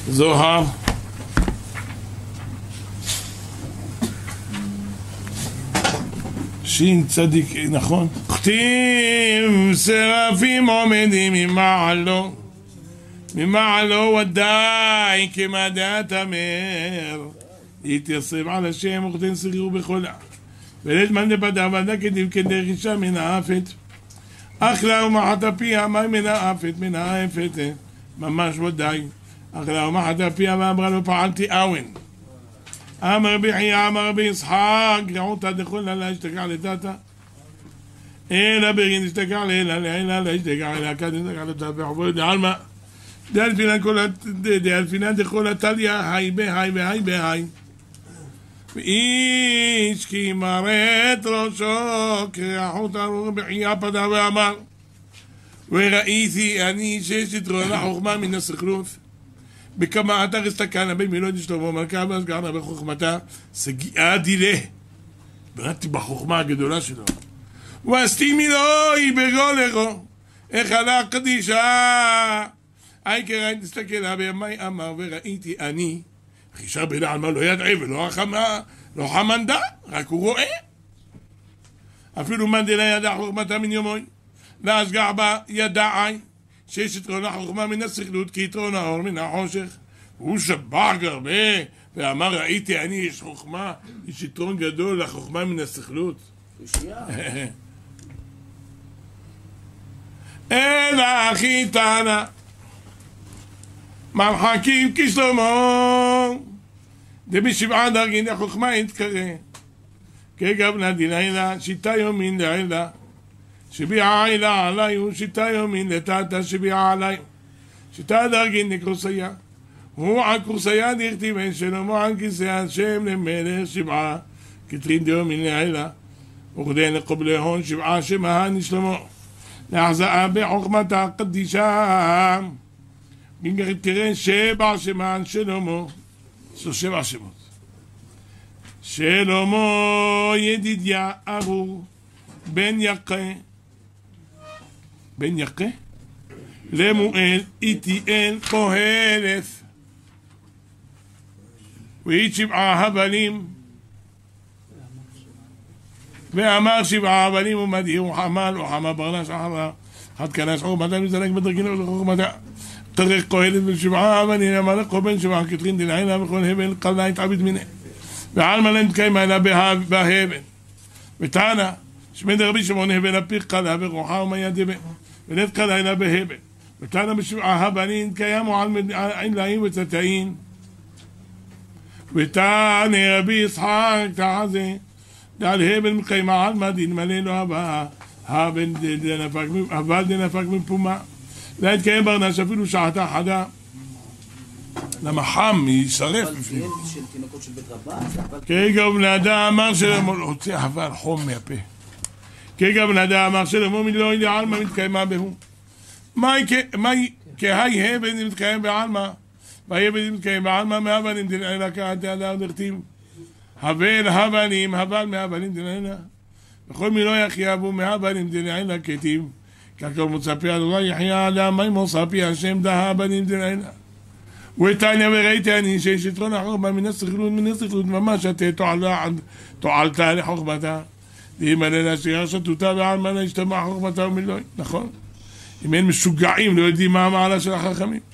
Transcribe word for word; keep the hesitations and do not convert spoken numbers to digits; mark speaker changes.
Speaker 1: זוהר. שין צדיק, נכון? כתיב שרפים עומדים ממעלו, ממעלו ודאי כמדעת אמר, יתייסב על השם וכתן סגירו בחולה, ולית מן דפדה ודא כדיב כדרך אישה מן האפת, אכלה ומחת פיה מים מן האפת מן האפת, ממש ודאי, אכלה ומחת פיה ואמרה לו פעלתי אוון, אמר בחייה אמר בישחק רעותה דכולה לה אשתקע לטאטה אלא ברין אשתקע לאלה לאלה לה אשתקע אלא כד אשתקע לטאטה בחבוי דעלמה דאלפינה דכולה טליה היי בהי והי בהי ואיש כי מרת ראשו כרעותה בחייה פדה ואמר וראיתי אני שיש יתרונה חוכמה מן הסכלות בכמה אתר הסתכלנה בין מילוד שלמה מלכה והסגרנה בחוכמתה סגיעה דילה בראתי בחוכמה הגדולה שלו ועשתימי לוי בגולךו איך הלך קדישה אי קראי תסתכלה בימי אמר וראיתי אני חישה בילה על מה לא ידעי ולא החמה לא חמנדה רק הוא רואה אפילו מנדלה ידע חוכמתה מן יומוי להסגע בה ידעי שיש יתרון החוכמה מן הסכלות כי יתרון האור מן החושך הוא שבח הרבה ואמר ראיתי אני יש חוכמה יש יתרון גדול לחוכמה מן הסכלות אלא אחי תענה מרחקים כשלמה דבשבעה דרגין החוכמה יתקרא כגבנה דינאילה שיטה יומין לעילה שביעה עילה עלי הוא שיטה יומין לטאטה שביעה עלי שיטה דרגין נקרוסיה הוא על קורסיה דכתיב אין שלמה על כיסא השם למלך שבעה כתרין דיומין לעילה וכדי לקבלי הון שבעה שמהן שלמה להחזאה בחוכמתה קדישה בינגר תראה שבע שמהן שלמה זו שבע שמות שלמה ידידיה ארור בן יקה בן יקה למואל איתיאל קהלת ואית שבעה הבלים ואמר שבעה הבלים ומדהים וחמל וחמה ברנש אחרה חד כנש חוכמתה מזלק בדרגינו לחוכמתה תרך קהלת בשבעה הבלים אמר לך בן שבעה כתרין דנעילה וכל הבל קלנה התעביד מיני ועל מלא נתקיים עלה בהבל וטענה שמד רבי שמעון הבל הפיך קלה ורוחה ומיה דבן ונת קלה אלה בהבל וטענה בשבעה הבנים קיימו על עילאים וצטאים וטענה רבי ישחק תעזה דעל הבל מקיימה על מדין מלא לו הבא אבל דנפק מפומה לא יתקיים ברנש אפילו שעתה חדה למה חם יישרף בפנים כרגע בנדה אמר שלמה להוציא אבל חום מהפה כרגע בנדה אמר שלמה מלא ידע עלמה מתקיימה בהו מהי כהי הבן מתקיים בעלמה והי הבן מתקיים בעלמה מהבנים דנעילה כעתי הדר דכתיב הבל הבנים הבל מהבנים דנעילה וכל מלא יחייבו מהבנים דנעילה כתיב ככל מוצפי אדוני יחיה אדם מי מוצפי השם דה הבנים דנעילה ותניא וראיתי אני שיש יתרון החוכמה מן הסכלות מן הסכלות ממש אתה תועלתה לחוכמתה ואימאלה להשאיר שתותה ועלמה להשתמע חוכמתה ומילוי נכון אם אין משוגעים לא יודעים מה המעלה של החכמים